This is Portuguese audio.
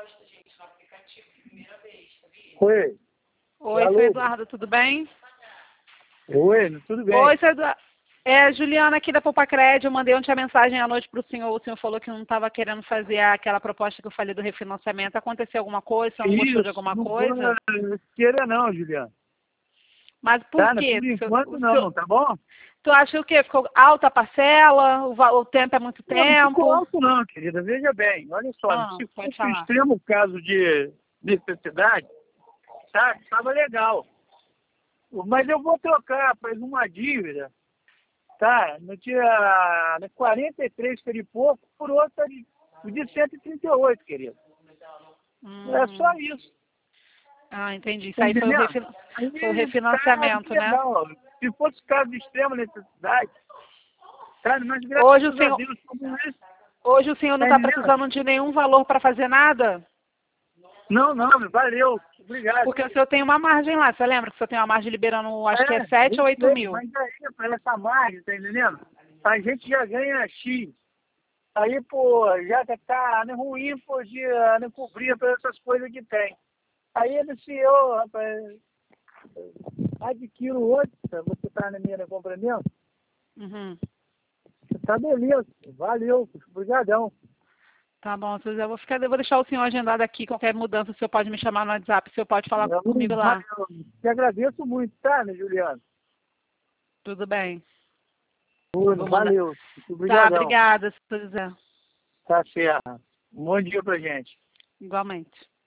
Oi. Oi, Alô? seu Eduardo, tudo bem? Oi, tudo bem? Oi, seu Eduardo. É a Juliana aqui da Poupa-Crédito. Eu mandei ontem a mensagem à noite para o senhor falou que não estava querendo fazer aquela proposta que eu falei do refinanciamento. Aconteceu alguma coisa? Você não gostou de alguma Não coisa? queira não, Juliana. Mas por Tá, quê? por enquanto não, tá bom? Tu acha o quê? Ficou alta a parcela? O tempo é muito Não ficou tempo? alto não, querida. Veja bem, olha só, se Pode fosse um falar. extremo caso de necessidade, tá, estava legal. Mas eu vou trocar para uma dívida, tá? No dia 43, que de pouco, por outra de 138, querido. É só isso. Ah, entendi. Isso Tá aí foi entendendo? foi o Aí refinanciamento, tá né? legal. Se fosse caso de extrema necessidade, tá? Mas Hoje graças a Deus, como esse, hoje o senhor não tá está entendendo? precisando de nenhum valor para fazer nada? Não, valeu. Obrigado. Porque o senhor tem uma margem lá. Você lembra que o senhor tem uma margem liberando, acho que é 7 eu ou 8 sei, mil? mas aí, para essa margem, tá entendendo? A gente já ganha X. Aí, pô, já tá ruim, pô, de não cobrir por essas coisas que tem. Aí, se eu, rapaz, adquiro outro, você tá na minha compra mesmo? Uhum. Tá beleza, valeu, obrigadão. Tá bom, Suzé, eu vou deixar o senhor agendado aqui. Qualquer mudança, o senhor pode me chamar no WhatsApp, o senhor pode falar comigo lá. Valeu. Te agradeço muito, tá, né, Juliana? Tudo bem. Tudo, Vou mandar. valeu, Tá, obrigadão. obrigada, Suzé. Tá certo. Um bom dia pra gente. Igualmente.